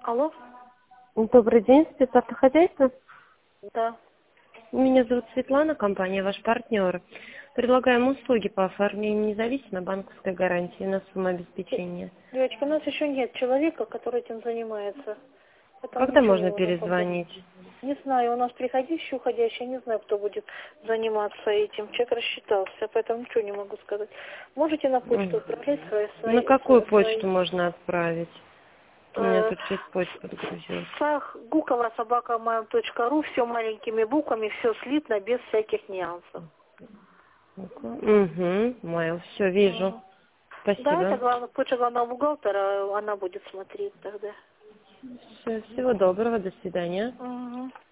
Алло? Добрый день, спецавтохозяйство. Да. Меня зовут Светлана, компания «Ваш партнер». Предлагаем услуги по оформлению независимой банковской гарантии на сумму обеспечения. Девочка, у нас еще нет человека, который этим занимается. Поэтому Когда ничего не можно можем пока. перезвонить? Не знаю, у нас приходящий, уходящий, не знаю, кто будет заниматься этим. Человек рассчитался, поэтому ничего не могу сказать. Можете на почту отправлять На какую свои почту можно отправить? У меня тут 6 почт подгрузилось. Гукова@mail.ru, все маленькими буквами, все слитно, без всяких нюансов. Угу, Майл, все, вижу. Мгм. Да, это Спасибо. почта главного бухгалтера, она будет смотреть тогда. Всего доброго, до свидания. Мгм.